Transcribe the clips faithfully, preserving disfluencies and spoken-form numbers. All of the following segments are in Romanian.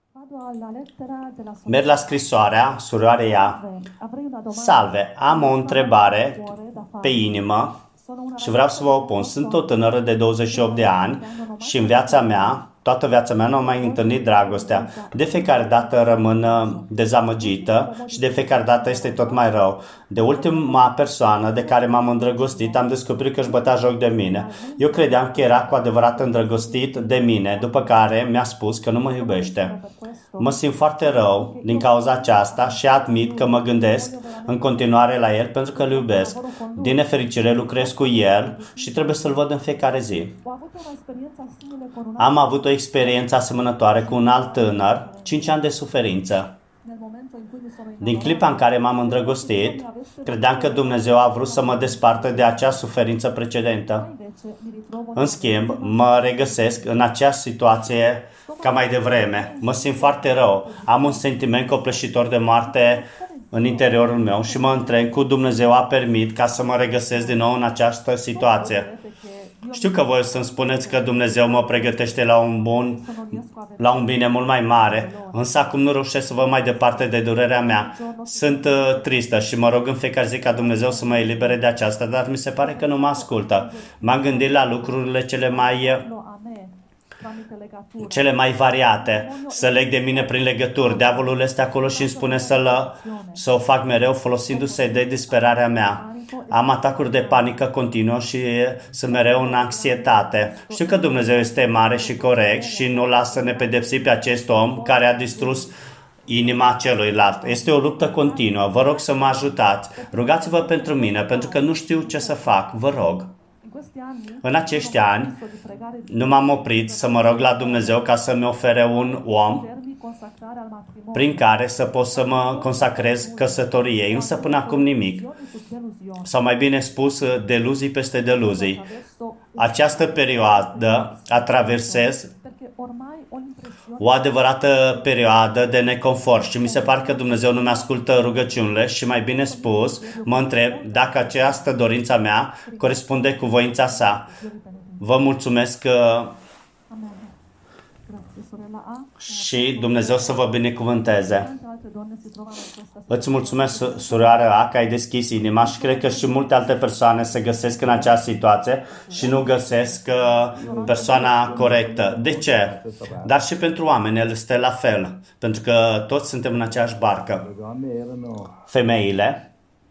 Merg la scrisoarea surioarei A. Salve, am o întrebare pe inimă și vreau să vă opun. Sunt o tânără de douăzeci și opt de ani și în viața mea, toată viața mea, nu am mai întâlnit dragostea. De fiecare dată rămân dezamăgită și de fiecare dată este tot mai rău. De ultima persoană de care m-am îndrăgostit, am descoperit că își bătea joc de mine. Eu credeam că era cu adevărat îndrăgostit de mine, după care mi-a spus că nu mă iubește. Mă simt foarte rău din cauza aceasta și admit că mă gândesc în continuare la el pentru că îl iubesc. Din nefericire lucrez cu el și trebuie să-l văd în fiecare zi. Am avut o experiență asemănătoare cu un alt tânăr, cinci ani de suferință. Din clipa în care m-am îndrăgostit, credeam că Dumnezeu a vrut să mă despartă de acea suferință precedentă. În schimb, mă regăsesc în aceeași situație ca mai devreme. Mă simt foarte rău. Am un sentiment copleșitor de moarte în interiorul meu și mă întreb cum Dumnezeu a permis ca să mă regăsesc din nou în această situație. Știu că voi să-mi spuneți că Dumnezeu mă pregătește la un bun, la un bine mult mai mare, însă acum nu reușesc să văd mai departe de durerea mea. Sunt uh, tristă și mă rog în fiecare zi ca Dumnezeu să mă elibere de aceasta, dar mi se pare că nu mă ascultă. M-am gândit la lucrurile cele mai... cele mai variate, să leg de mine prin legături. Diavolul este acolo și îmi spune să, să o fac mereu folosindu-se de disperarea mea. Am atacuri de panică continuă și sunt mereu în anxietate. Știu că Dumnezeu este mare și corect și nu lasă nepedepsi pe acest om care a distrus inima celuilalt. Este o luptă continuă. Vă rog să mă ajutați. Rugați-vă pentru mine, pentru că nu știu ce să fac. Vă rog. În acești ani nu m-am oprit să mă rog la Dumnezeu ca să-mi ofere un om prin care să pot să mă consacrez căsătoriei, însă până acum nimic. Sau mai bine spus, deluzii peste deluzii. Această perioadă atraversez o adevărată perioadă de neconfort și mi se pare că Dumnezeu nu mi-ascultă rugăciunile și mai bine spus, mă întreb dacă această dorința mea corespunde cu voința sa. Vă mulțumesc că și Dumnezeu să vă binecuvânteze. Îți mulțumesc, surioară A, că ai deschis inima și cred că și multe alte persoane se găsesc în această situație și nu găsesc uh, persoana corectă. De ce? Dar și pentru oameni el este la fel, pentru că toți suntem în aceeași barcă. Femeile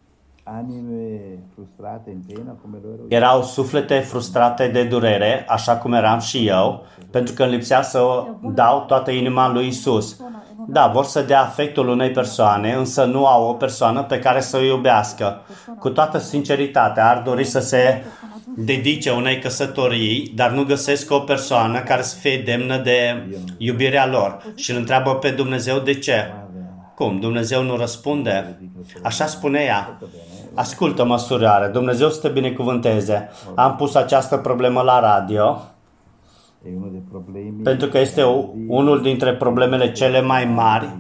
erau suflete frustrate de durere, așa cum eram și eu, pentru că îmi lipsea să dau toată inima lui Isus. Da, vor să dea afectul unei persoane, însă nu au o persoană pe care să o iubească. Cu toată sinceritatea ar dori să se dedice unei căsătorii, dar nu găsesc o persoană care să fie demnă de iubirea lor. Și îl întreabă pe Dumnezeu de ce. Cum? Dumnezeu nu răspunde? Așa spune ea. Ascultă-mă, surioare, Dumnezeu să te binecuvânteze. Am pus această problemă la radio pentru că este unul dintre problemele cele mai mari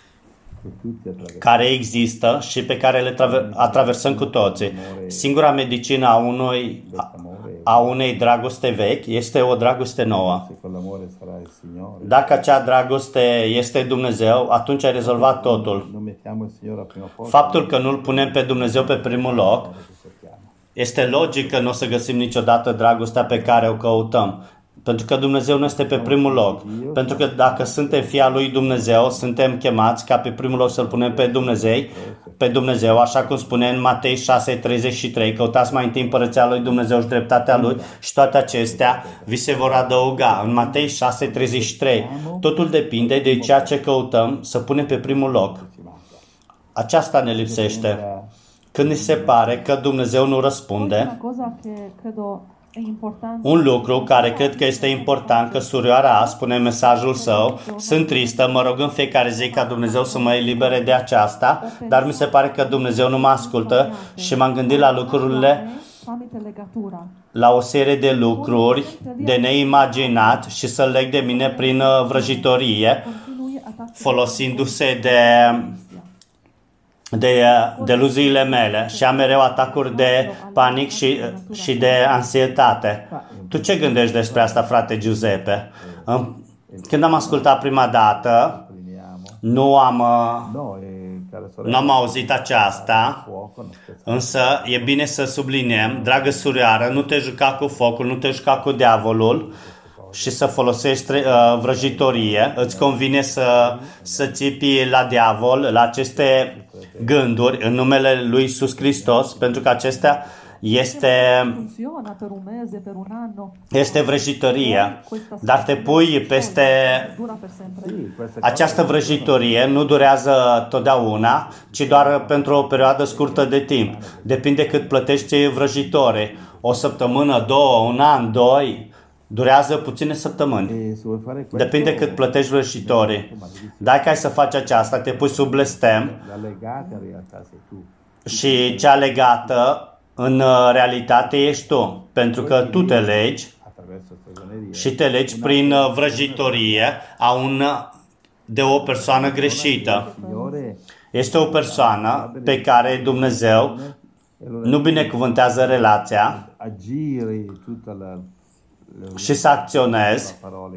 care există și pe care le atraversăm cu toții. Singura medicină a, unui, a unei dragoste vechi este o dragoste nouă. Dacă acea dragoste este Dumnezeu, atunci ai rezolvat totul. Faptul că nu-L punem pe Dumnezeu pe primul loc, este logic că nu o să găsim niciodată dragostea pe care o căutăm. Pentru că Dumnezeu nu este pe primul loc. Pentru că dacă suntem fii al lui Dumnezeu, suntem chemați ca pe primul loc să-L punem pe Dumnezeu, pe Dumnezeu, așa cum spune în Matei șase treizeci și trei, căutați mai întâi împărăția lui Dumnezeu și dreptatea lui și toate acestea vi se vor adăuga. În Matei șase treizeci și trei, totul depinde de ceea ce căutăm să punem pe primul loc. Aceasta ne lipsește. Când ni se pare că Dumnezeu nu răspunde, un lucru care cred că este important, că surioara A spune în mesajul său, sunt tristă, mă rog în fiecare zi ca Dumnezeu să mă elibere de aceasta, dar mi se pare că Dumnezeu nu mă ascultă și m-am gândit la lucrurile, la o serie de lucruri de neimaginat și să leg de mine prin vrăjitorie, folosindu-se de de deluziile mele și am mereu atacuri de panic și, și de ansietate. Tu ce gândești despre asta, frate Giuseppe? Când am ascultat prima dată Nu am, nu am auzit aceasta, însă e bine să subliniem, dragă surioară, nu te juca cu focul, nu te juca cu diavolul și să folosești uh, vrăjitorie. Îți convine să, să țipi la diavol, la aceste gânduri în numele lui Iisus Hristos, pentru că acestea este, este vrăjitorie, dar te pui peste această vrăjitorie, nu durează totdeauna, ci doar pentru o perioadă scurtă de timp. Depinde cât plătești vrăjitorii. O săptămână, două, un an, doi, durează puține săptămâni. Depinde cât plătești vrăjitorii. Dacă ai să faci aceasta, te pui sub blestem și cea legată în realitate ești tu, pentru că tu te legi și te legi prin vrăjitorie a un, de o persoană greșită. Este o persoană pe care Dumnezeu nu binecuvântează relația și să acționezi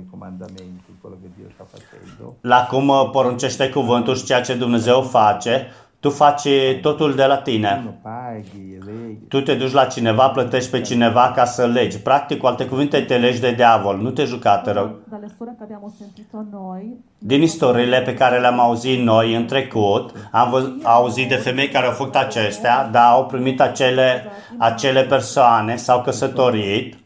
la cum poruncește cuvântul și ceea ce Dumnezeu face. Tu faci totul de la tine. Tu te duci la cineva, plătești pe cineva ca să legi. Practic, cu alte cuvinte, te legi de diavol. Nu te juca, te rog. Din istoriile pe care le-am auzit noi în trecut, am auzit de femei care au făcut acestea, dar au primit acele, acele persoane, s-au căsătorit,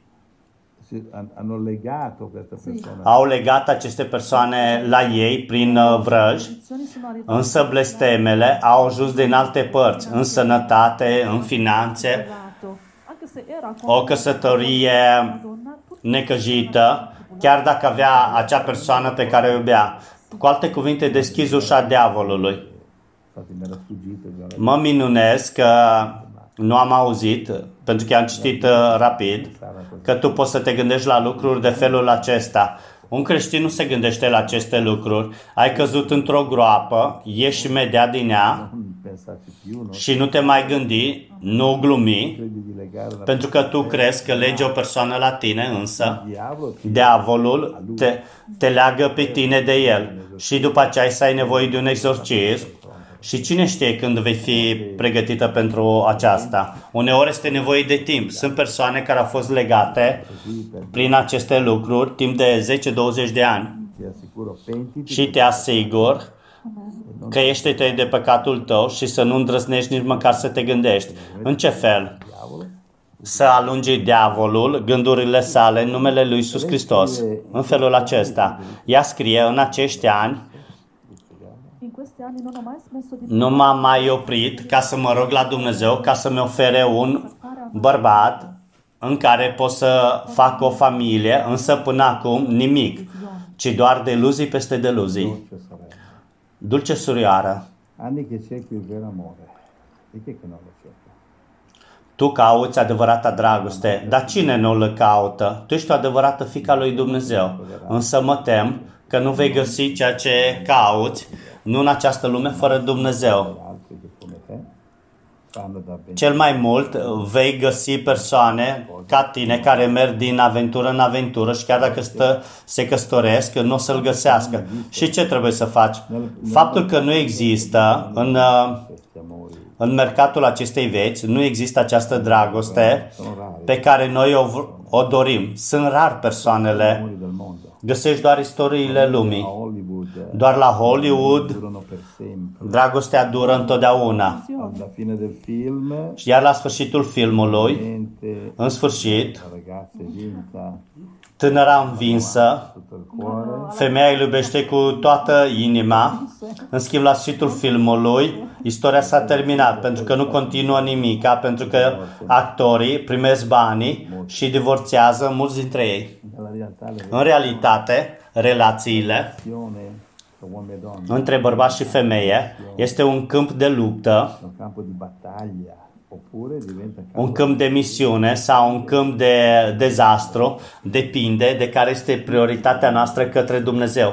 au legat aceste persoane la ei prin vrăj, însă blestemele au ajuns din alte părți, în sănătate, în finanțe, o căsătorie necăjită, chiar dacă avea acea persoană pe care o iubea. Cu alte cuvinte, deschizi ușa diavolului. Mă minunez că nu am auzit, pentru că am citit uh, rapid, că tu poți să te gândești la lucruri de felul acesta. Un creștin nu se gândește la aceste lucruri. Ai căzut într-o groapă, ieși imediat din ea și nu te mai gândi, nu glumi, pentru că tu crezi că legi o persoană la tine, însă diavolul te, te leagă pe tine de el. Și după aceea să ai nevoie de un exorcism. Și cine știe când vei fi pregătită pentru aceasta? Uneori este nevoie de timp. Sunt persoane care au fost legate prin aceste lucruri timp de zece douăzeci de ani. Și te asigur că ești de păcatul tău și să nu îndrăznești nici măcar să te gândești. În ce fel? Să alungi diavolul, gândurile sale, în numele lui Iisus Hristos. În felul acesta. Ea scrie, în acești ani, nu m-am mai oprit ca să mă rog la Dumnezeu ca să-mi ofere un bărbat în care pot să fac o familie, însă până acum nimic, ci doar deluzii peste deluzii. Dulce surioară, tu cauți adevărata dragoste, dar cine nu îl caută? Tu ești o adevărată fiica lui Dumnezeu, însă mă tem că nu vei găsi ceea ce cauți, nu în această lume fără Dumnezeu. Cel mai mult vei găsi persoane ca tine care merg din aventură în aventură și chiar dacă stă, se căsătoresc, nu o să-l găsească. Și ce trebuie să faci? Faptul că nu există în, în mercatul acestei vieți, nu există această dragoste pe care noi o, o dorim. Sunt rar persoanele. Găsești doar istoriile lumii. Doar la Hollywood dragostea dură întotdeauna. Iar la sfârșitul filmului, în sfârșit, tânăra învinsă, femeia îl iubește cu toată inima, în schimb la sfârșitul filmului, istoria s-a terminat, pentru că nu continuă nimica, pentru că actorii primesc banii și divorțează mulți dintre ei. În realitate, relațiile între bărbat și femeie este un câmp de luptă, un câmp de misiune sau un câmp de dezastru, depinde de care este prioritatea noastră către Dumnezeu.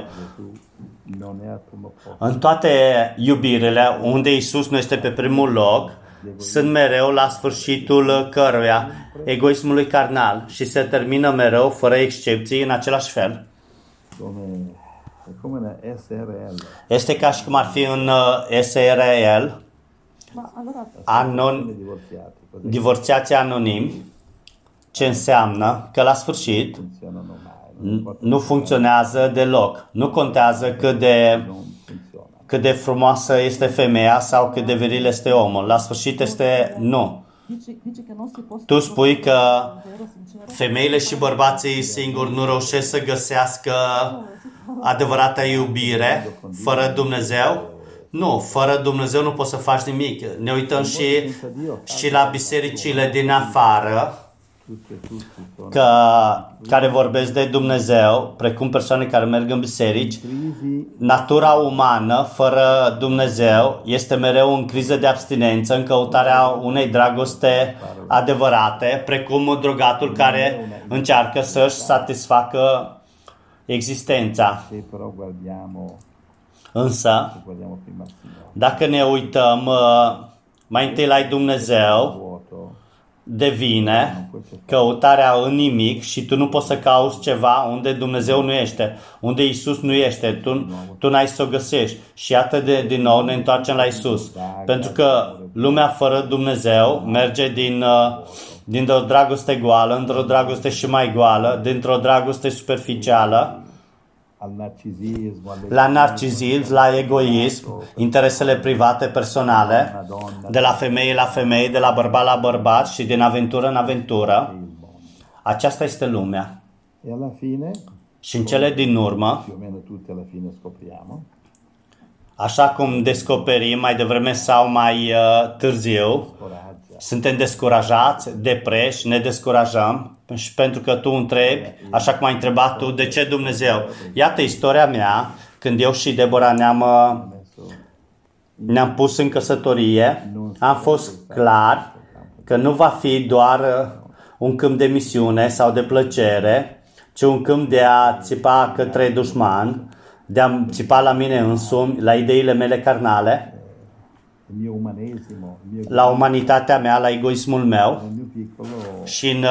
În toate iubirile unde Iisus nu este pe primul loc, sunt mereu la sfârșitul căruia egoismului carnal și se termină mereu, fără excepții, în același fel. Este ca și cum ar fi un uh, S R L, anon, divorțiați anonimi, ce înseamnă că la sfârșit nu funcționează deloc. Nu contează cât de, cât de frumoasă este femeia sau cât de viril este omul. La sfârșit este nu. Tu spui că femeile și bărbații singuri nu reușesc să găsească adevărata iubire fără Dumnezeu? Nu, fără Dumnezeu nu poți să faci nimic. Ne uităm și, și la bisericile din afară, că, care vorbesc de Dumnezeu, precum persoane care merg în biserici. Natura umană fără Dumnezeu este mereu în criză de abstinență, în căutarea unei dragoste adevărate, precum drogatul care încearcă să-și satisfacă existența. Însă, dacă ne uităm mai întâi la Dumnezeu, devine căutarea în nimic și tu nu poți să cauți ceva unde Dumnezeu nu este, unde Isus nu este, tu, tu n-ai să o găsești. Și iată de, din nou ne întoarcem la Isus. Pentru că lumea fără Dumnezeu merge din, dintr-o dragoste goală, într-o dragoste și mai goală, dintr-o dragoste superficială, la narcisism, la egoism, interesele private, personale, de la femeie la femeie, de la bărbat la bărbat și din aventură în aventură. Aceasta este lumea. Și în cele din urmă, așa cum descoperim mai devreme sau mai uh, târziu, suntem descurajați, depreși, ne descurajăm și pentru că tu întrebi, așa cum ai întrebat tu, de ce Dumnezeu? Iată istoria mea, când eu și Deborah ne-am, ne-am pus în căsătorie, am fost clar că nu va fi doar un câmp de misiune sau de plăcere, ci un câmp de a țipa către dușman, de a țipa la mine însumi, la ideile mele carnale, la umanitatea mea, la egoismul meu și în,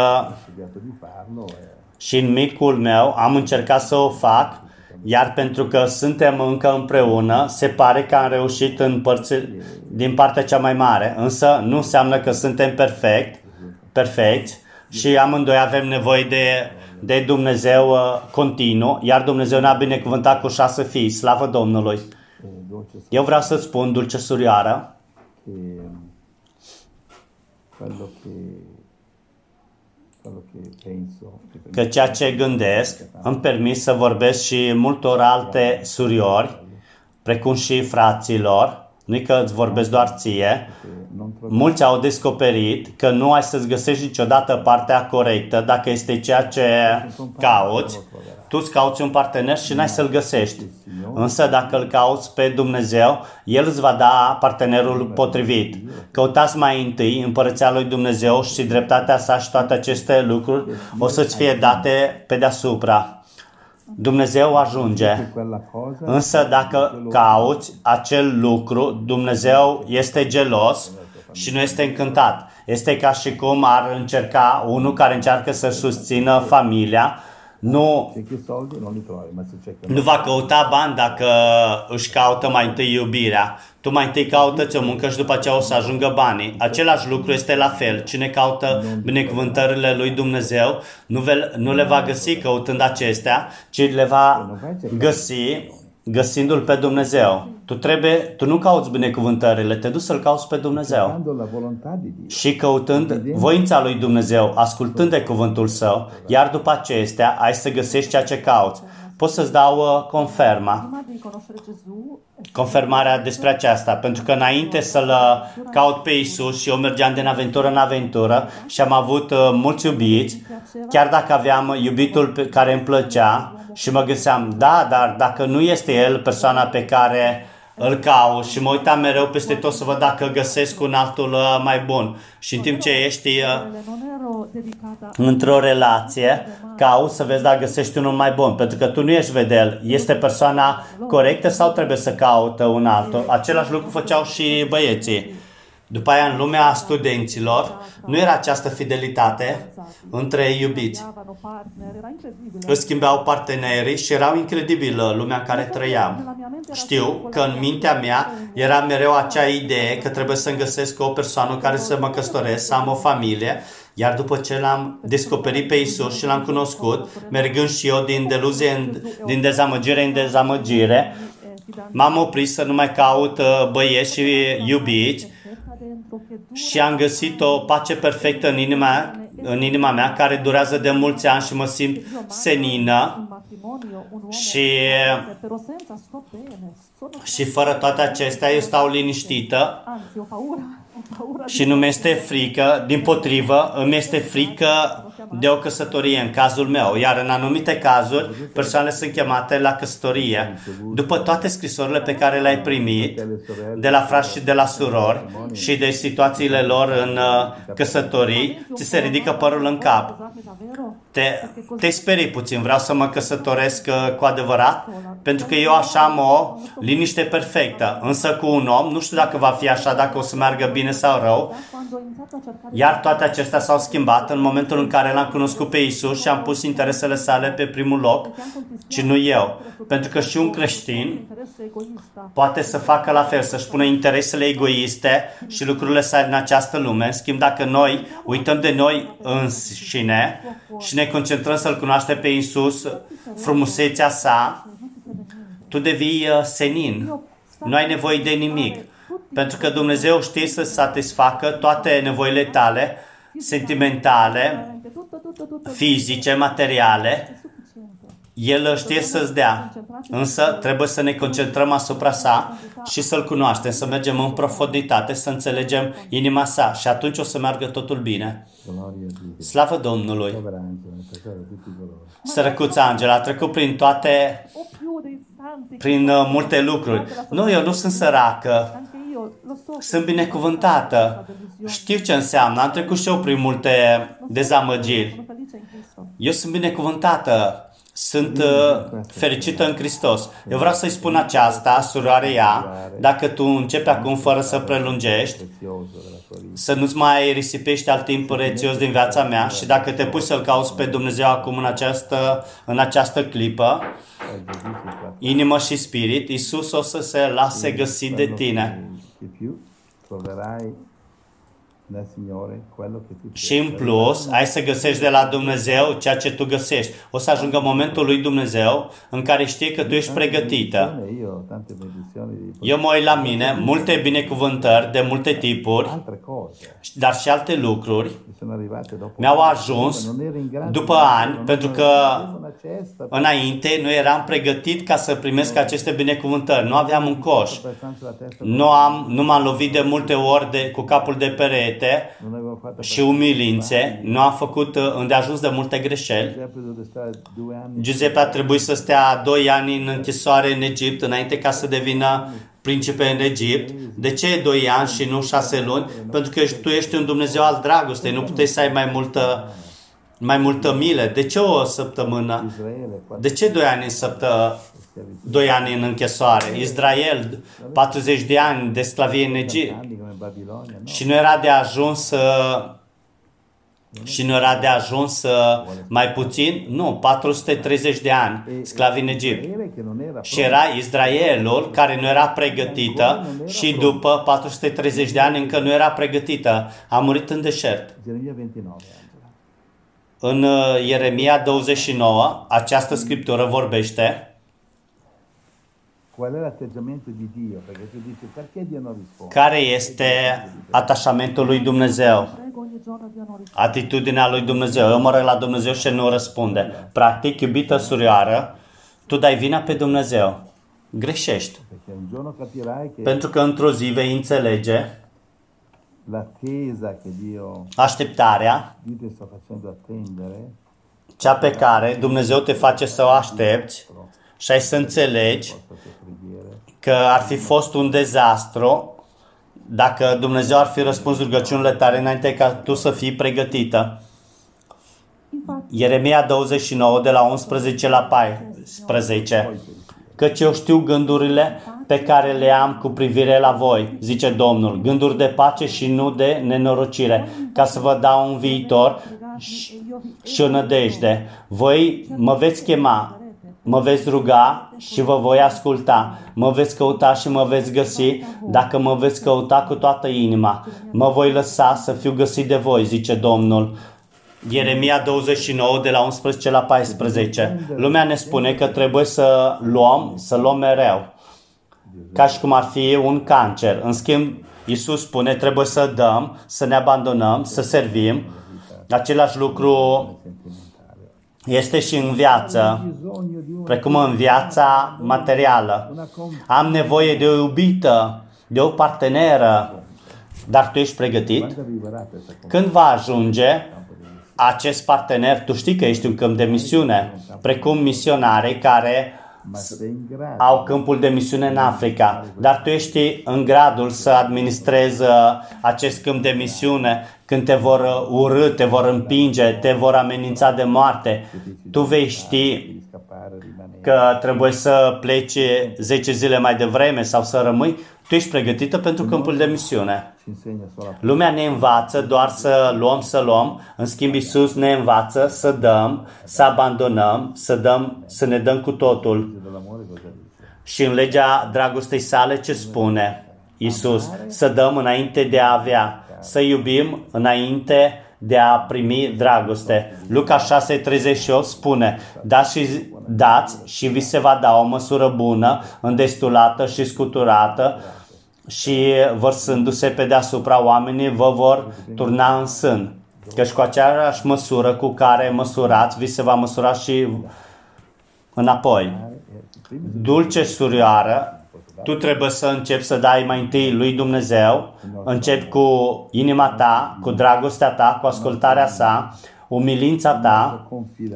și în micul meu am încercat să o fac, iar pentru că suntem încă împreună, se pare că am reușit în părți, din partea cea mai mare, însă nu înseamnă că suntem perfect, perfecți și amândoi avem nevoie de, de Dumnezeu uh, continuu, iar Dumnezeu ne-a binecuvântat cu șase fii, slavă Domnului. Eu vreau să-ți spun, dulce surioară, că ceea ce gândesc îmi permis să vorbesc și multor alte suriori, precum și fraților, nu-i că îți vorbesc doar ție. Mulți au descoperit că nu ai să-ți găsești niciodată partea corectă dacă este ceea ce cauți. Tu îți cauți un partener și n-ai să-l găsești. Însă dacă îl cauți pe Dumnezeu, El îți va da partenerul potrivit. Căutați mai întâi împărăția lui Dumnezeu și dreptatea sa și toate aceste lucruri o să-ți fie date pe deasupra. Dumnezeu ajunge. Însă dacă cauți acel lucru, Dumnezeu este gelos și nu este încântat. Este ca și cum ar încerca unul care încearcă să susțină familia. Nu, nu va căuta bani dacă își caută mai întâi iubirea. Tu mai întâi caută-ți o muncă și după aceea o să ajungă banii. Același lucru este la fel. Cine caută binecuvântările lui Dumnezeu nu, ve, nu le va găsi căutând acestea, ci le va găsi găsindu-L pe Dumnezeu. Tu, trebuie, tu nu cauți binecuvântările, te duci să-L cauți pe Dumnezeu. Și căutând voința lui Dumnezeu, ascultând de cuvântul Său, iar după acestea ai să găsești ceea ce cauți. Pot să-ți dau uh, confirma, confirmarea despre aceasta, pentru că înainte să-L caut pe Isus și eu mergeam din aventură în aventură și am avut uh, mulți iubiți, chiar dacă aveam iubitul pe care îmi plăcea și mă gândeam, da, dar dacă nu este el persoana pe care îl caut și mă uitam mereu peste tot să văd dacă găsesc un altul uh, mai bun. Și în timp ce ești uh, într-o relație, cauți să vezi dacă găsești unul mai bun. Pentru că tu nu ești vedel. Este persoana corectă sau trebuie să caută un altul? Același lucru făceau și băieții. După aia, în lumea studenților, nu era această fidelitate între iubiți. Își schimbau partenerii și erau incredibilă lumea în care trăiam. Știu că în mintea mea era mereu acea idee că trebuie să-mi găsesc o persoană care să mă căsătoresc, să am o familie, iar după ce l-am descoperit pe Iisus și l-am cunoscut, mergând și eu din deluzie, în, din dezamăgire în dezamăgire, m-am oprit să nu mai caut băieți și iubiți și am găsit o pace perfectă în inima, în inima mea, care durează de mulți ani și mă simt senină și, și fără toate acestea eu stau liniștită și nu mi-este frică, dimpotrivă, îmi este frică de o căsătorie în cazul meu, iar în anumite cazuri persoanele sunt chemate la căsătorie. După toate scrisorile pe care le-ai primit de la frați și de la surori și de situațiile lor în căsătorii, ți se ridică părul în cap. Te, te sperii puțin, vreau să mă căsătoresc cu adevărat, pentru că eu așa am o liniște perfectă, însă cu un om, nu știu dacă va fi așa, dacă o să meargă bine sau rău, iar toate acestea s-au schimbat în momentul în care l-am cunoscut pe Iisus și am pus interesele sale pe primul loc, ci nu eu. Pentru că și un creștin poate să facă la fel, să-și pună interesele egoiste și lucrurile sale în această lume. În schimb, dacă noi uităm de noi înșine și ne concentrăm să-L cunoaștem pe Iisus, frumusețea sa, tu devii senin. Nu ai nevoie de nimic. Pentru că Dumnezeu știe să satisfacă toate nevoile tale, sentimentale, fizice, materiale. El știe să-ți dea. Însă trebuie să ne concentrăm asupra sa și să-L cunoaștem, să mergem în profunditate, să înțelegem inima sa și atunci o să meargă totul bine. Slavă Domnului! Sărăcuța Angela a trecut prin toate, prin uh, multe lucruri. Nu, eu nu sunt săracă. Sunt binecuvântată. Știu ce înseamnă. Am trecut și eu prin multe dezamăgiri. Eu sunt binecuvântată. Sunt uh, fericită în Hristos. Eu vreau să-i spun aceasta, suroare ea, dacă tu începi acum fără să prelungești, să nu-ți mai risipești alt timp prețios din viața mea și dacă te pui să-L cauți pe Dumnezeu acum în această, în această clipă, inimă și spirit, Iisus o să se lase găsit de tine. Și în plus, ai să găsești de la Dumnezeu ceea ce tu găsești. O să ajungă momentul lui Dumnezeu în care știe că tu ești pregătită. Eu mă uit la mine, multe binecuvântări de multe tipuri, dar și alte lucruri mi-au ajuns după ani, pentru că înainte nu eram pregătit ca să primesc aceste binecuvântări. Nu aveam un coș. Nu, am, nu m-am lovit de multe ori de, cu capul de perete și umilințe. Nu am făcut îndeajuns de multe greșeli. Giuseppe a trebuit să stea doi ani în închisoare în Egipt înainte ca să devină principe în Egipt. De ce doi ani și nu șase luni? Pentru că tu ești un Dumnezeu al dragostei. Nu puteai să ai mai multă, mai multă milă. De ce o săptămână? De ce doi ani în săptămână? Doi ani în închisoare. Israel, patruzeci de ani de sclavie în Egipt. Și nu era de ajuns și nu era de ajuns mai puțin? Nu, patru sute treizeci de ani sclavi în Egipt. Și era Israelul care nu era pregătită și după patru sute treizeci de ani încă nu era pregătită. A murit în deșert. În Ieremia douăzeci și nouă, această scriptură vorbește care este atașamentul lui Dumnezeu, atitudinea lui Dumnezeu. Eu mă rog la Dumnezeu și nu răspunde. Practic, iubită surioară, tu dai vina pe Dumnezeu. Greșești. Pentru că într-o zi vei înțelege așteptarea, cea pe care Dumnezeu te face să o aștepți și ai să înțelegi că ar fi fost un dezastru dacă Dumnezeu ar fi răspuns rugăciunile tale înainte ca tu să fii pregătită. Ieremia douăzeci și nouă, de la unsprezece la paisprezece. căci eu știu gândurile pe care le am cu privire la voi, zice Domnul, gânduri de pace și nu de nenorocire, ca să vă dau un viitor și, și o nădejde. Voi mă veți chema, mă veți ruga și vă voi asculta. Mă veți căuta și mă veți găsi dacă mă veți căuta cu toată inima. Mă voi lăsa să fiu găsit de voi, zice Domnul. Ieremia douăzeci și nouă, de la unsprezece la paisprezece. Lumea ne spune că trebuie să luăm, să luăm mereu, ca și cum ar fi un cancer. În schimb, Iisus spune, trebuie să dăm, să ne abandonăm, să servim. Același lucru este și în viață, precum în viața materială. Am nevoie de o iubită, de o parteneră, dar tu ești pregătit? Când va ajunge acest partener, tu știi că ești un câmp de misiune, precum misionarii care au câmpul de misiune în Africa, dar tu ești în gradul să administrezi acest câmp de misiune când te vor urâ, te vor împinge, te vor amenința de moarte. Tu vei ști că trebuie să pleci zece zile mai devreme sau să rămâi. Tu ești pregătită pentru câmpul de misiune. Lumea ne învață doar să luăm, să luăm. În schimb, Iisus ne învață să dăm, să abandonăm, să dăm, să ne dăm cu totul. Și în legea dragostei sale ce spune Iisus? Să dăm înainte de a avea, să iubim înainte de a primi dragoste. Luca șase treizeci și opt spune, dați și, dați și vi se va da o măsură bună, îndestulată și scuturată, și vărsându-se pe deasupra oamenii vă vor turna în sân. Căci cu aceeași măsură cu care măsurați, vi se va măsura și înapoi. Dulce surioară, tu trebuie să începi să dai mai întâi lui Dumnezeu, începi cu inima ta, cu dragostea ta, cu ascultarea sa, umilința ta,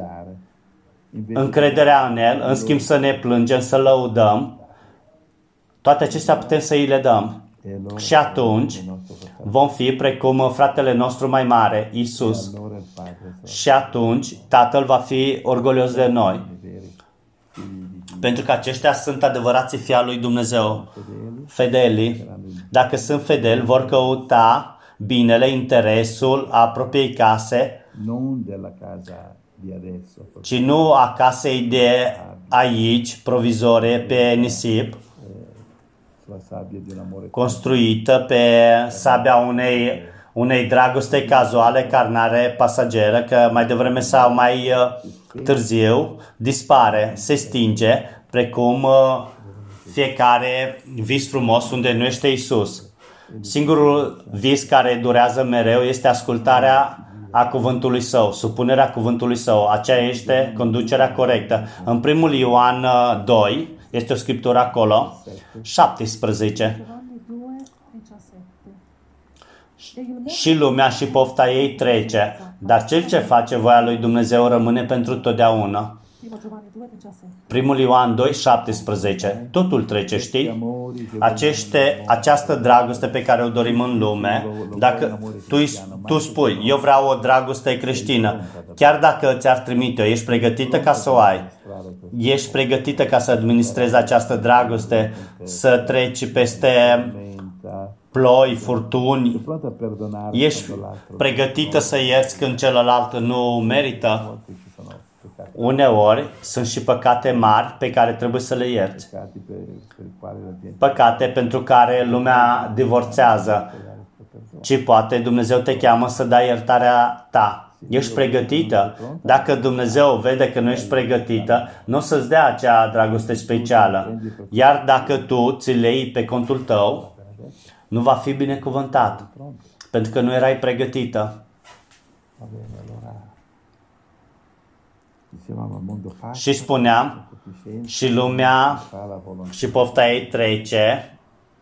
încrederea în El, în schimb să ne plângem, să lăudăm. Toate acestea putem să îi le dăm. Și atunci vom fi precum fratele nostru mai mare, Iisus. Și atunci Tatăl va fi orgolios de noi. Pentru că aceștia sunt adevărații fii al lui Dumnezeu. Fedeli, dacă sunt fedeli, vor căuta binele, interesul a propriei case, ci nu a casei de aici, provizore, pe nisip, construită pe sabia unei, unei dragoste cazuale, carnare, pasageră, că mai devreme sau mai târziu dispare, se stinge, precum fiecare vis frumos unde nu este Iisus. Singurul vis care durează mereu este ascultarea a cuvântului Său, supunerea cuvântului Său. Aceea este conducerea corectă. În primul Ioan doi, este o scriptură acolo, șaptesprezece. Și lumea și pofta ei trece, dar cel ce face voia lui Dumnezeu rămâne pentru totdeauna. Primul Ioan doi, șaptesprezece. Totul trece, știi? Acește, această dragoste pe care o dorim în lume, dacă tu, tu spui, eu vreau o dragoste creștină, chiar dacă ți-ar trimite-o, ești pregătită ca să o ai? Ești pregătită ca să administrezi această dragoste, să treci peste ploi, furtuni? Ești pregătită să ierți când celălalt nu merită? Uneori sunt și păcate mari pe care trebuie să le ierți. Păcate pentru care lumea divorțează. Ci poate Dumnezeu te cheamă să dai iertarea ta. Ești pregătită? Dacă Dumnezeu vede că nu ești pregătită, nu o să-ți dea acea dragoste specială. Iar dacă tu ți le iei pe contul tău, nu va fi binecuvântat. Pentru că nu erai pregătită. Și spuneam, și lumea și pofta ei trece,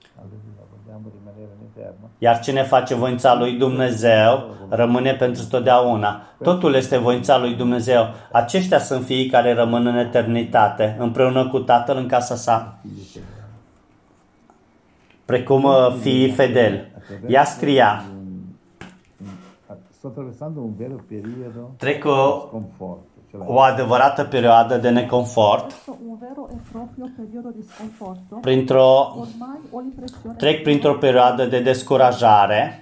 iar cine face voința lui Dumnezeu rămâne pentru totdeauna. Totul este voința lui Dumnezeu. Aceștia sunt fiii care rămân în eternitate, împreună cu Tatăl în casa sa, precum fiii fideli. Ea scria, trec o, o adevărată perioadă de neconfort, printr-o, trec printr-o perioadă de descurajare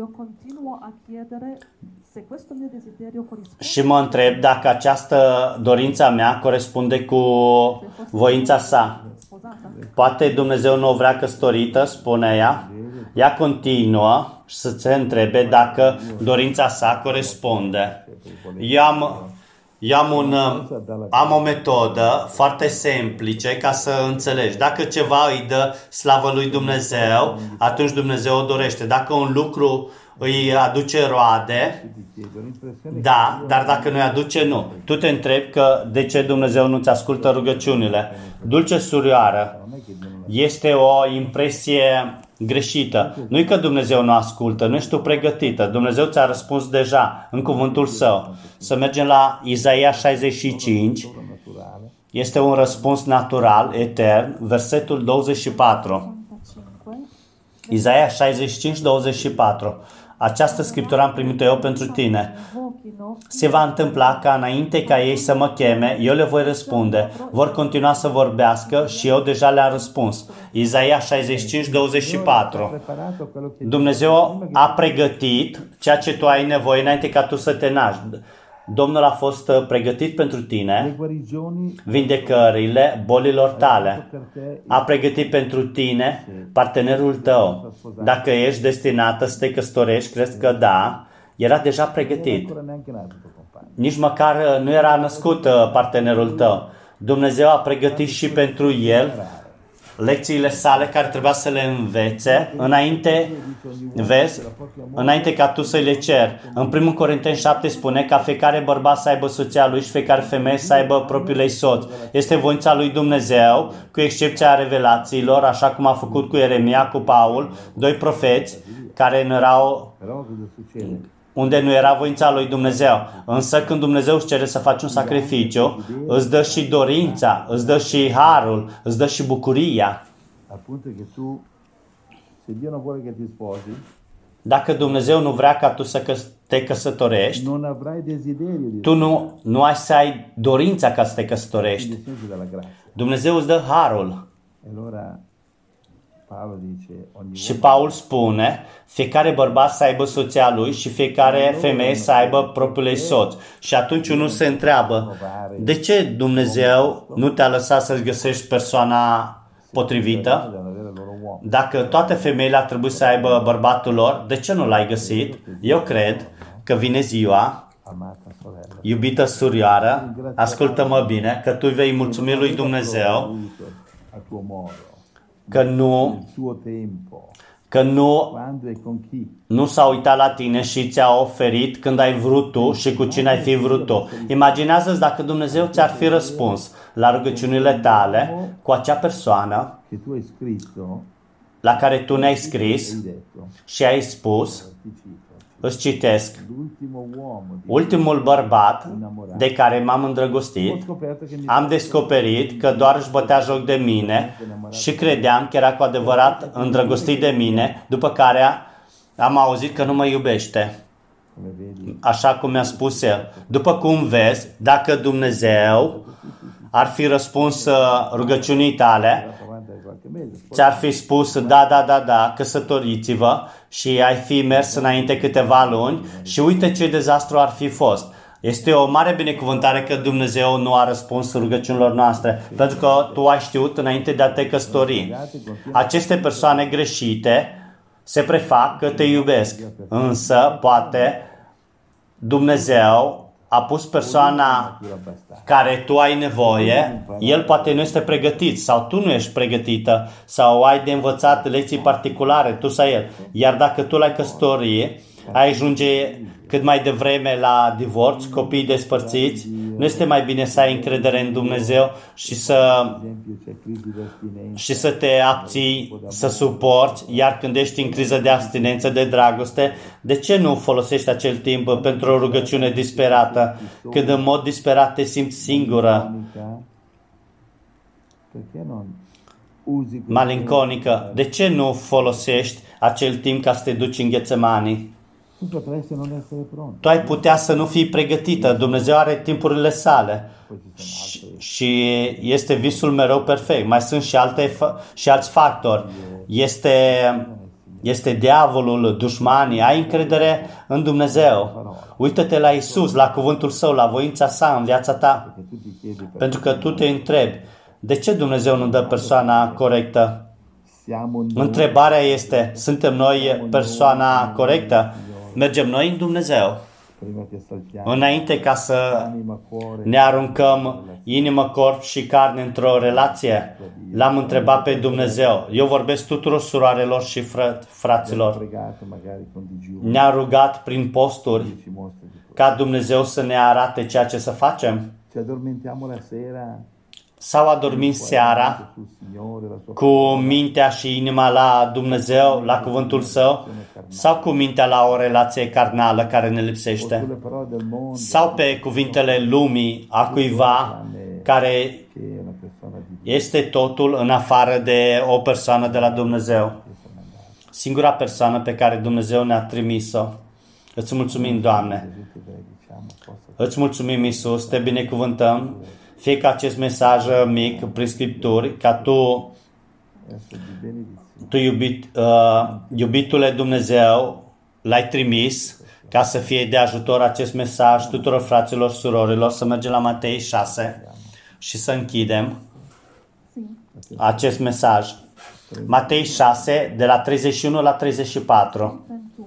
și mă întreb dacă această dorință a mea corespunde cu voința sa. Poate Dumnezeu nu o vrea căsătorită, spune ea. Ea continuă să se întrebe dacă dorința sa corespunde. Eu am, eu am, un, am o metodă foarte simplice ca să înțelegi. Dacă ceva îi dă slavă lui Dumnezeu, atunci Dumnezeu o dorește. Dacă un lucru îi aduce roade, da, dar dacă nu îi aduce, nu. Tu te întrebi că de ce Dumnezeu nu-ți ascultă rugăciunile. Dulce surioară, este o impresie greșită. Nu-i că Dumnezeu nu ascultă, nu ești tu pregătită. Dumnezeu ți-a răspuns deja în cuvântul Său. Să mergem la Isaia șaizeci și cinci. Este un răspuns natural, etern, versetul douăzeci și patru. Isaia șaizeci și cinci, douăzeci și patru. Această scriptură am primit-o eu pentru tine. Se va întâmpla ca înainte ca ei să mă cheme, eu le voi răspunde. Vor continua să vorbească și eu deja le-am răspuns. Isaia șaizeci și cinci, douăzeci și patru. Dumnezeu a pregătit ceea ce tu ai nevoie înainte ca tu să te naști. Domnul a fost pregătit pentru tine vindecările bolilor tale. A pregătit pentru tine partenerul tău. Dacă ești destinată să te căsătorești, crezi că da, era deja pregătit. Nici măcar nu era născut partenerul tău. Dumnezeu a pregătit și pentru el lecțiile sale care trebuia să le învețe înainte, vezi, înainte ca tu să le ceri. În primul Corinteni șapte spune ca fiecare bărbat să aibă soția lui și fiecare femeie să aibă propriul ei soț. Este voința lui Dumnezeu, cu excepția revelațiilor, așa cum a făcut cu Ieremia, cu Paul, doi profeți care nu erau, unde nu era voința lui Dumnezeu. Însă când Dumnezeu îți cere să faci un sacrificiu, îți dă și dorința, îți dă și harul, îți dă și bucuria. Dacă Dumnezeu nu vrea ca tu să te căsătorești, tu nu, nu ai să ai dorința ca să te căsătorești. Dumnezeu îți dă harul. Și Paul spune, fiecare bărbat să aibă soția lui și fiecare femeie să aibă propriul ei soț. Și atunci unul se întreabă, de ce Dumnezeu nu te-a lăsat să-ți găsești persoana potrivită? Dacă toate femeile ar trebui să aibă bărbatul lor, de ce nu l-ai găsit? Eu cred că vine ziua, iubită surioară, ascultă-mă bine, că tu vei mulțumi lui Dumnezeu că nu, că nu, nu s-a uitat la tine și ți-a oferit când ai vrut tu și cu cine ai fi vrut tu. Imaginează-ți dacă Dumnezeu ți-ar fi răspuns la rugăciunile tale cu acea persoană la care tu ne-ai scris și ai spus, îți citesc, ultimul bărbat de care m-am îndrăgostit, am descoperit că doar își bătea joc de mine și credeam că era cu adevărat îndrăgostit de mine, după care am auzit că nu mă iubește. Așa cum mi-a spus el. După cum vezi, dacă Dumnezeu ar fi răspuns rugăciunii tale, ți-ar fi spus da, da, da, da, căsătoriți-vă și ai fi mers înainte câteva luni și uite ce dezastru ar fi fost. Este o mare binecuvântare că Dumnezeu nu a răspuns rugăciunilor noastre, pentru că tu ai știut înainte de a te căsători. Aceste persoane greșite se prefac că te iubesc, însă poate Dumnezeu a pus persoana care tu ai nevoie, el poate nu este pregătit sau tu nu ești pregătită sau ai de învățat lecții particulare, tu sau el. Iar dacă tu l-ai căsători, ai ajunge cât mai devreme la divorț, copii despărțiți, nu este mai bine să ai încredere în Dumnezeu și să, și să te abții, să suporți, iar când ești în criză de abstinență, de dragoste, de ce nu folosești acel timp pentru o rugăciune disperată, când în mod disperat te simți singură, malinconică? De ce nu folosești acel timp ca să te duci în Ghețemani? Tu ai putea să nu fii pregătită. Dumnezeu are timpurile sale. Și, și este visul mereu perfect. Mai sunt și, alte, și alți factori. Este, este diavolul, dușmanii. Ai încredere în Dumnezeu. Uită-te la Isus, la cuvântul Său, la voința Sa în viața ta. Pentru că tu te întrebi, de ce Dumnezeu nu dă persoana corectă? Întrebarea este, suntem noi persoana corectă? Mergem noi în Dumnezeu înainte ca să ne aruncăm inimă, corp și carne într-o relație? L-am întrebat pe Dumnezeu. Eu vorbesc tuturor suroarelor și fră, fraților. Ne-a rugat prin posturi ca Dumnezeu să ne arate ceea ce să facem. Sau adormim seara cu mintea și inima la Dumnezeu, la cuvântul Său, sau cu mintea la o relație carnală care ne lipsește, sau pe cuvintele lumii a cuiva care este totul în afară de o persoană de la Dumnezeu. Singura persoană pe care Dumnezeu ne-a trimis-o. Îți mulțumim, Doamne. Îți mulțumim, Iisus, te binecuvântăm. Fie ca acest mesaj mic prin Scripturi, ca tu, tu iubit, uh, iubitule Dumnezeu, l-ai trimis ca să fie de ajutor acest mesaj tuturor fraților, surorilor, să mergem la Matei șase și să închidem acest mesaj. Matei șase, de la treizeci și unu la treizeci și patru.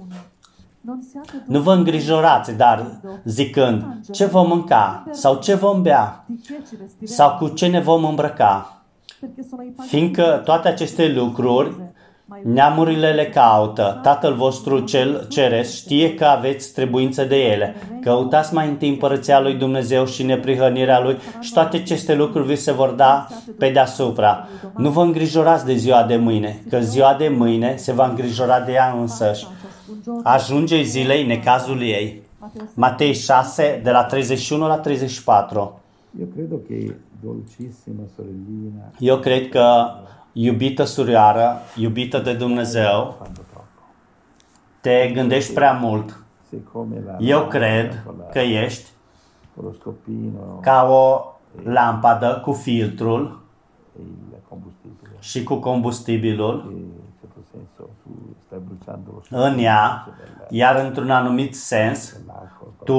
Nu vă îngrijorați, dar zicând, ce vom mânca, sau ce vom bea, sau cu ce ne vom îmbrăca, fiindcă toate aceste lucruri neamurile le caută. Tatăl vostru cel ceresc știe că aveți trebuință de ele. Căutați mai întâi împărăția lui Dumnezeu și neprihănirea lui și toate aceste lucruri vi se vor da pe deasupra. Nu vă îngrijorați de ziua de mâine, că ziua de mâine se va îngrijora de ea însăși. Ajunge zilei necazul ei. Matei șase, de la treizeci și unu la treizeci și patru. Eu cred că, iubită surioară, iubită de Dumnezeu, te gândești prea mult. Eu cred că ești ca o lampadă cu filtrul și cu combustibilul în ea, iar într-un anumit sens, tu,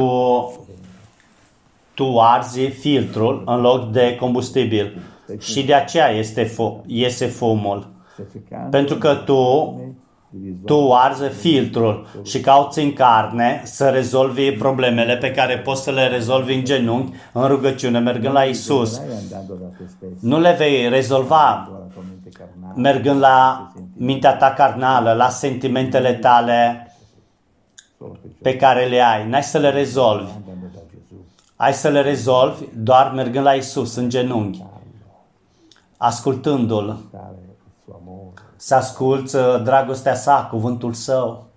tu arzi filtrul în loc de combustibil și de aceea este fu- iese fumul. Pentru că tu, tu arzi filtrul și cauți în carne să rezolvi problemele pe care poți să le rezolvi în genunchi, în rugăciune, mergând la Isus. Nu le vei rezolva mergând la mintea ta carnală, la sentimentele tale pe care le ai. N-ai să le rezolvi. Ai să le rezolvi doar mergând la Isus în genunchi, ascultându-L. Să asculți dragostea sa, cuvântul Său.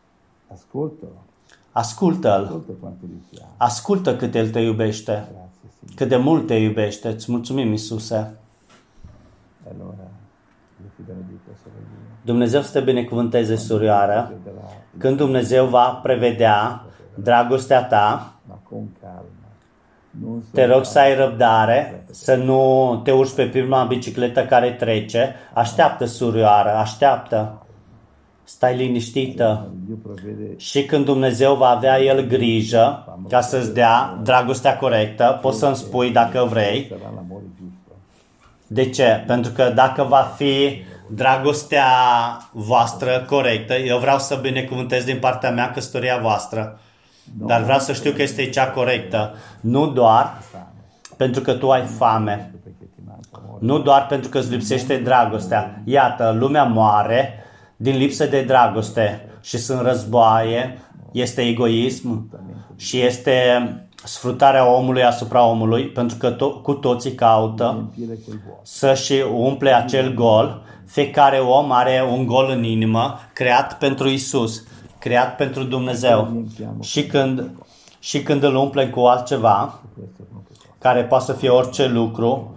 Ascultă-L. Ascultă cât El te iubește. Cât de mult te iubește. Îți mulțumim, Iisuse. Dumnezeu să te binecuvânteze, surioară, când Dumnezeu va prevedea dragostea ta. Te rog să ai răbdare, să nu te urci pe prima bicicletă care trece. Așteaptă, surioară, așteaptă. Stai liniștită. Și când Dumnezeu va avea El grijă ca să-ți dea dragostea corectă, poți să-mi spui dacă vrei. De ce? Pentru că dacă va fi dragostea voastră corectă, eu vreau să binecuvântez din partea mea căsătoria voastră. Dar vreau să știu că este cea corectă. Nu doar pentru că tu ai foame. Nu doar pentru că îți lipsește dragostea. Iată, lumea moare din lipsă de dragoste și sunt războaie, este egoism și este sfrutarea omului asupra omului, pentru că to- cu toții caută să-și umple acel gol. Fiecare om are un gol în inimă, creat pentru Isus, creat pentru Dumnezeu. Și când, și când îl umple cu altceva, care poate să fie orice lucru,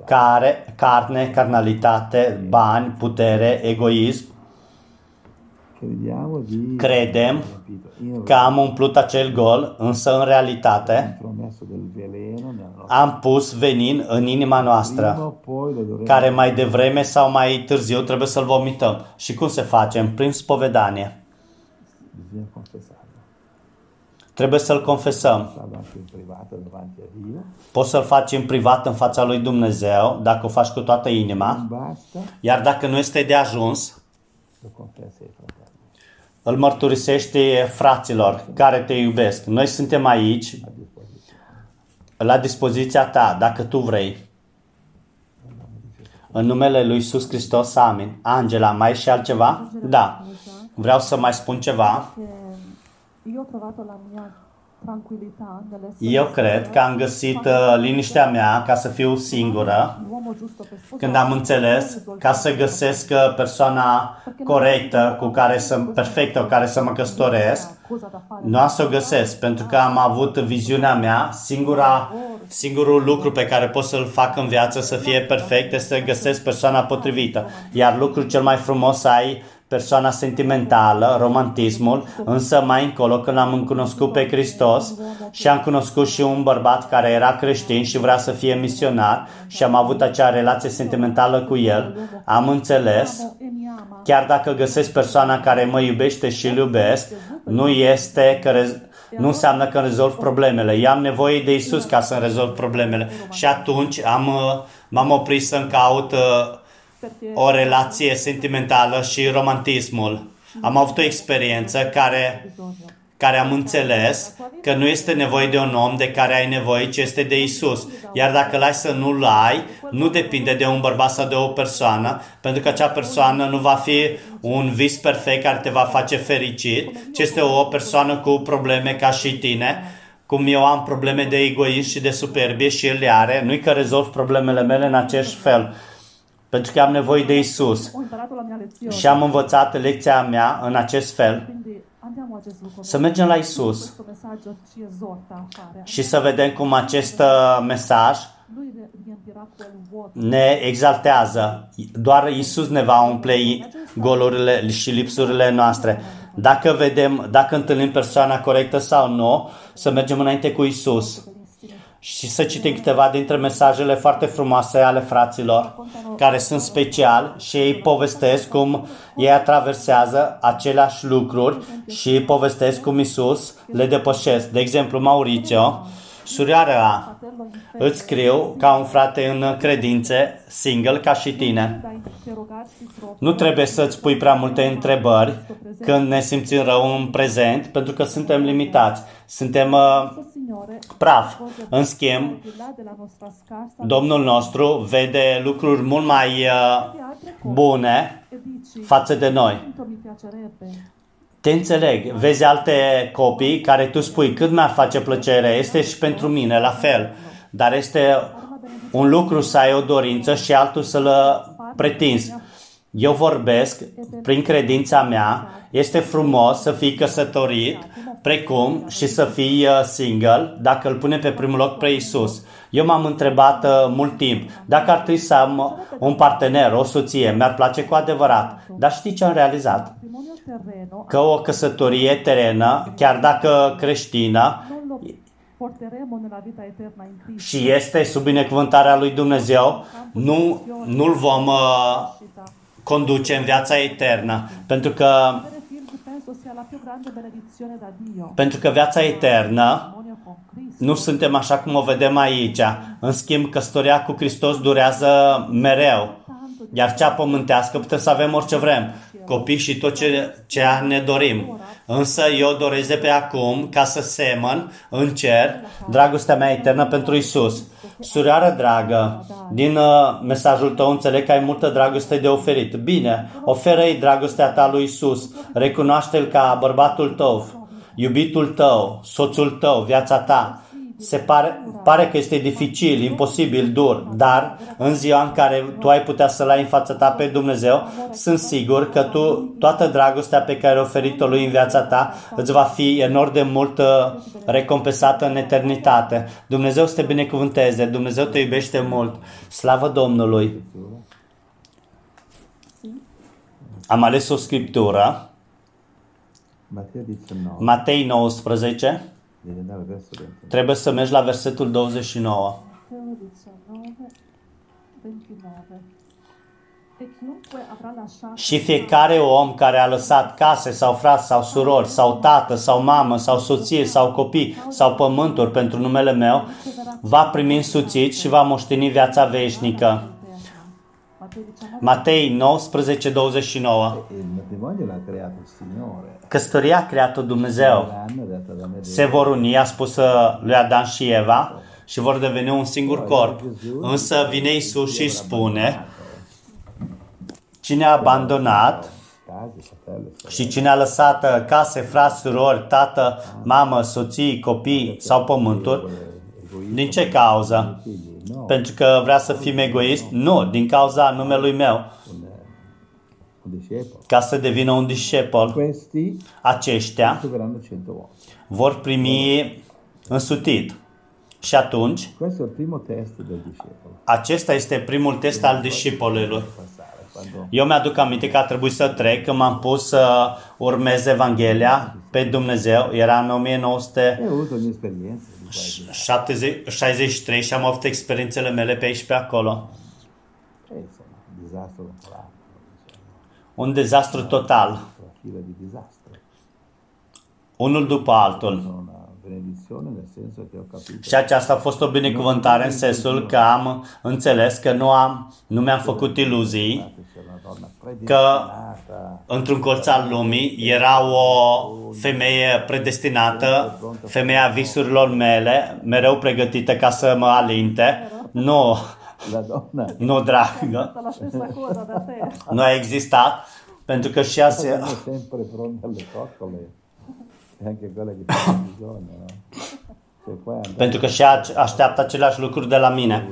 care, carne, carnalitate, bani, putere, egoism, Credem că am umplut acel gol, însă în realitate am pus venin în inima noastră, care mai devreme sau mai târziu trebuie să-l vomităm. Și cum se face? Prin spovedanie. Trebuie să-l confesăm. Poți să-l faci în privat în fața lui Dumnezeu, dacă o faci cu toată inima. Iar dacă nu este de ajuns, îl mărturisești fraților care te iubesc. Noi suntem aici, la dispoziția ta, dacă tu vrei. În numele lui Iisus Hristos, amin. Angela, mai e și altceva? Da. Vreau să mai spun ceva. Eu cred că am găsit uh, liniștea mea ca să fiu singură când am înțeles ca să găsesc persoana corectă, cu care să, perfectă, cu care să mă căsătoresc. Nu am să o găsesc, pentru că am avut viziunea mea. Singura, singurul lucru pe care pot să-l fac în viață să fie perfect este să găsesc persoana potrivită. Iar lucrul cel mai frumos să ai persoana sentimentală, romantismul, însă mai încolo când am cunoscut pe Hristos și am cunoscut și un bărbat care era creștin și vrea să fie misionar și am avut acea relație sentimentală cu el, am înțeles, chiar dacă găsesc persoana care mă iubește și îl iubesc, nu este că rez- nu înseamnă că rezolv problemele. Eu am nevoie de Isus ca să-mi rezolv problemele. Și atunci am, m-am oprit să-mi caut o relație sentimentală și romantismul. Am avut o experiență care, care am înțeles că nu este nevoie de un om de care ai nevoie, ci este de Isus. Iar dacă l-ai să nu-l ai, nu depinde de un bărbat sau de o persoană, pentru că acea persoană nu va fi un vis perfect care te va face fericit, ci este o persoană cu probleme ca și tine, cum eu am probleme de egoism și de superbie și el le are. Nu-i că rezolv problemele mele în acest fel, pentru că am nevoie de Isus. Și am învățat lecția mea în acest fel. Să mergem la Isus și să vedem cum acest mesaj ne exaltează. Doar Isus ne va umple golurile și lipsurile noastre. Dacă vedem, dacă întâlnim persoana corectă sau nu, să mergem înainte cu Isus. Și să citim câteva dintre mesajele foarte frumoase ale fraților, care sunt special și ei povestesc cum ei traversează aceleași lucruri și povestesc cum Isus le depășesc. De exemplu, Mauricio, surioara, îți scriu ca un frate în credințe, single, ca și tine. Nu trebuie să-ți pui prea multe întrebări când ne simțim rău în prezent, pentru că suntem limitați. Suntem uh, praf. În schimb, Domnul nostru vede lucruri mult mai uh, bune față de noi. Te înțeleg. Vezi alte copii care tu spui cât mi-ar face plăcere, este și pentru mine la fel. Dar este un lucru să ai o dorință și altul să-l pretinzi. Eu vorbesc prin credința mea. Este frumos să fii căsătorit, precum și să fii single, dacă îl pune pe primul loc pe Isus. Eu m-am întrebat uh, mult timp, dacă ar trebui să am un partener, o soție, mi-ar place cu adevărat. Dar știi ce am realizat? Că o căsătorie terenă, chiar dacă creștină, și este sub binecuvântarea lui Dumnezeu, nu, nu-l vom uh, conduce în viața eternă, pentru că pentru că viața eternă nu suntem așa cum o vedem aici. În schimb, căsătoria cu Hristos durează mereu. Iar cea pământească putem să avem orice vrem, copii și tot ce, ce ne dorim. Însă eu doresc de pe acum ca să semăn în cer dragostea mea eternă pentru Isus. Surioară dragă, din uh, mesajul tău înțeleg că ai multă dragoste de oferit. Bine, oferă-i dragostea ta lui Isus. Recunoaște-l ca bărbatul tău, iubitul tău, soțul tău, viața ta. Se pare, pare că este dificil, imposibil, dur, dar în ziua în care tu ai putea să-L ai în fața ta pe Dumnezeu, sunt sigur că tu, toată dragostea pe care ai oferit-o Lui în viața ta, îți va fi enorm de mult recompensată în eternitate. Dumnezeu să te binecuvânteze, Dumnezeu te iubește mult. Slavă Domnului! Am ales o scriptură Matei nouăsprezece. Trebuie să mergi la versetul douăzeci și nouă. Și fiecare om care a lăsat case sau frați sau surori sau tată sau mamă sau soție sau copii sau pământuri pentru numele meu va primi însuțit și va moșteni viața veșnică. Matei nouăsprezece, douăzeci și nouă. Căsătoria a creat-o Dumnezeu. Se vor uni, a spus lui Adam și Eva, și vor deveni un singur corp. Însă vine Iisus și spune: cine a abandonat și cine a lăsat case, frați, surori, tată, mamă, soții, copii sau pământuri, din ce cauză? Pentru că vrea să fim egoist? Nu, din cauza numelui meu. Ca să devină un discepol, aceștia vor primi însutit. Și atunci, acesta este primul test al discipolului. Eu mi-aduc aminte că a trebuit să trec când m-am pus să urmez Evanghelia pe Dumnezeu. Era în o mie nouă sute șaizeci și trei și am avut experiențele mele pe aici și pe acolo. Un dezastru total. Unul după altul. Și aceasta a fost o binecuvântare în sensul că am înțeles că nu, am, nu mi-am făcut iluzii, că într-un colț al lumii era o femeie predestinată, femeia visurilor mele, mereu pregătită ca să mă alinte. Nu, nu, dragă, nu a existat, pentru că și azi... Pentru că și așteaptă aceleași lucruri de la mine.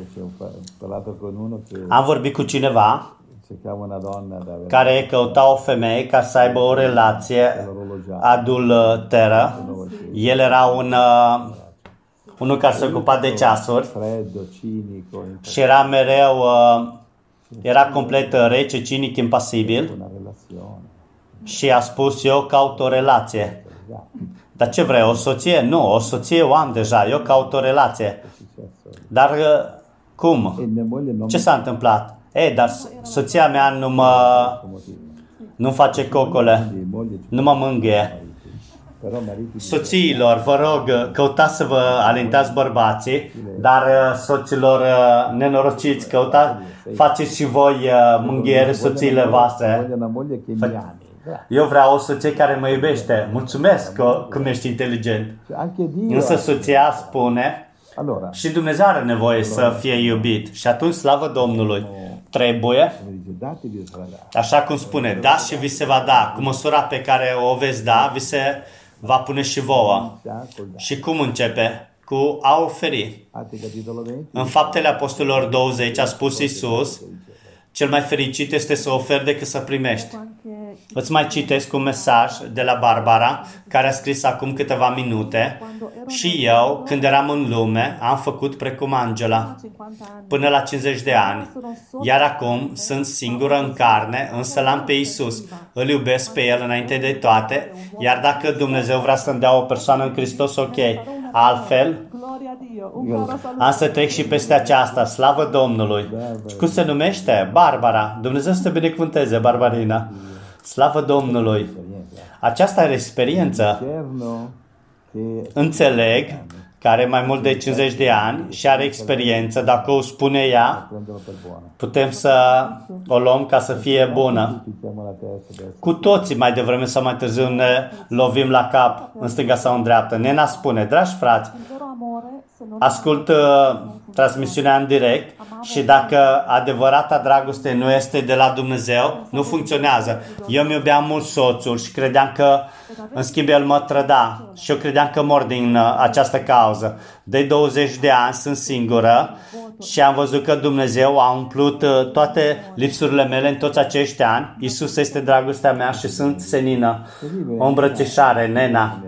Am vorbit cu cineva care căuta o femeie ca să aibă o relație adulteră. El era un unul care se ocupa de ceasuri și era mereu era complet rece, cinic, impasibil. Și a spus: eu caut o relație. Dar ce vrei? O soție? Nu, o soție o am deja. Eu caut o relație. Dar cum? Ce s-a întâmplat? Ei, dar soția mea nu mă nu face cocole, nu mă mângâie. Soțiilor, vă rog, căutați să vă alintați bărbații, dar soților nenorociți, căutați, faceți și voi mânghiere soțiile voastre. Eu vreau o soție care mă iubește. Mulțumesc că, că ești inteligent. Însă soția spune: și Dumnezeu are nevoie să fie iubit. Și atunci, slavă Domnului, trebuie, așa cum spune, dați și vi se va da. Cu măsura pe care o veți da, vi se va pune și vouă. Și cum începe? Cu a oferi. În Faptele Apostolilor douăzeci a spus Iisus: cel mai fericit este să oferi decât să primești. Îți mai citesc un mesaj de la Barbara, care a scris acum câteva minute: și eu, când eram în lume, am făcut precum Angela, până la cincizeci de ani. Iar acum sunt singură în carne, însă l-am pe Iisus. Îl iubesc pe El înainte de toate, iar dacă Dumnezeu vrea să-mi dea o persoană în Hristos, ok. Altfel, am să trec și peste aceasta. Slavă Domnului! Cum se numește? Barbara. Dumnezeu să te binecuvânteze, Barbarina. Slavă Domnului! Aceasta e experiență. Înțeleg că are mai mult de cincizeci de ani și are experiență. Dacă o spune ea, putem să o luăm ca să fie bună. Cu toții mai devreme sau mai târziu ne lovim la cap în stânga sau în dreapta. Nena spune: dragi frați, ascult uh, transmisiunea în direct și dacă adevărata dragoste nu este de la Dumnezeu, nu funcționează. Eu mi iubeam mult soțul și credeam că, în schimb, el mă trăda și eu credeam că mor din uh, această cauză. De douăzeci de ani sunt singură și am văzut că Dumnezeu a umplut uh, toate lipsurile mele în toți acești ani. Iisus este dragostea mea și sunt senină. O îmbrățișare, nena.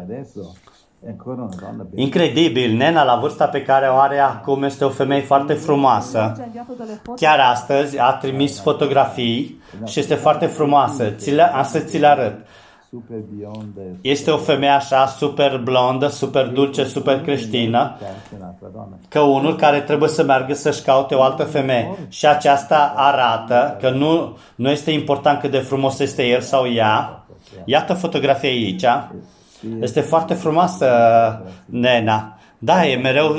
Incredibil, nena la vârsta pe care o are acum este o femeie foarte frumoasă. Chiar astăzi a trimis fotografii și este foarte frumoasă. Ți le, astăzi ți le arăt. super bionda, este o femeie așa super blondă, super dulce, super creștină, că unul care trebuie să meargă să-și caute o altă femeie. Și aceasta arată că nu, nu este important cât de frumos este el sau ea. Iată fotografia aici. Este foarte frumoasă, nena. Da, e mereu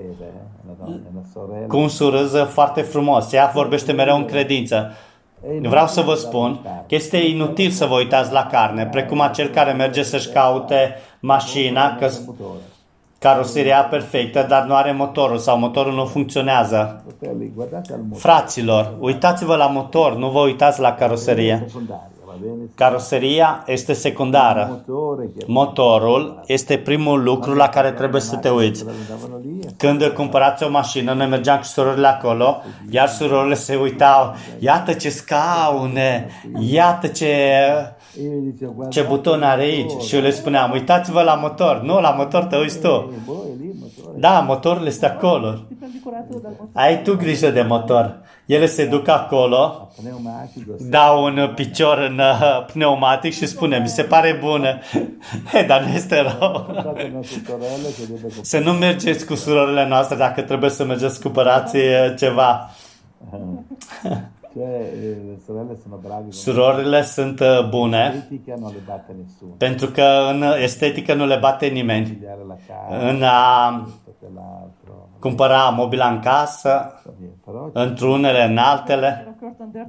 cu un surâs foarte frumos. Ea vorbește mereu în credință. Vreau să vă spun că este inutil să vă uitați la carne, precum acel care merge să-și caute mașina, că caroseria perfectă, dar nu are motorul sau motorul nu funcționează. Fraților, uitați-vă la motor, nu vă uitați la caroserie. Caroseria este secundară. Motorul este primul lucru la care trebuie să te uiți. Când cumpărați o mașină, noi mergeam cu surorile acolo, iar surorile se uitau, iată ce scaune, iată ce, ce buton are aici. Și eu le spuneam, uitați-vă la motor. Nu, la motor te uiți tu. Da, motorul este acolo. Ai tu grijă de motor. Ele se duc acolo, dau un picior în pneumatic și spune, mi se pare bună. He, dar nu este rău. Să nu mergeți cu surorile noastre dacă trebuie să mergeți să cumpărați ceva. Surorile sunt bune pentru că în estetică nu le bate nimeni. În a cumpăra mobila în casă, într-unele, în altele.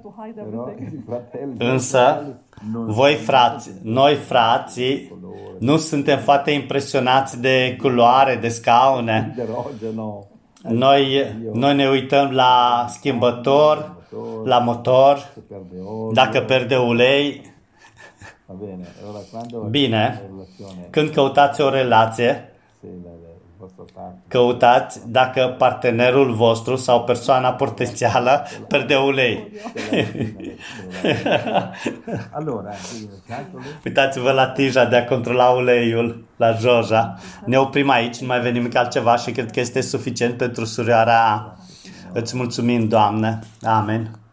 Însă, voi frați, noi frații, nu suntem foarte impresionați de culoare, de scaune. Noi, noi ne uităm la schimbător, la motor, dacă perde ulei. Bine, când căutați o relație, căutați dacă partenerul vostru sau persoana potențială perde ulei. Uitați-vă la tija de a controla uleiul, la Joja. Ne oprim aici, nu mai avem nimic altceva și cred că este suficient pentru surioara A. Îți mulțumim, Doamne. Amen.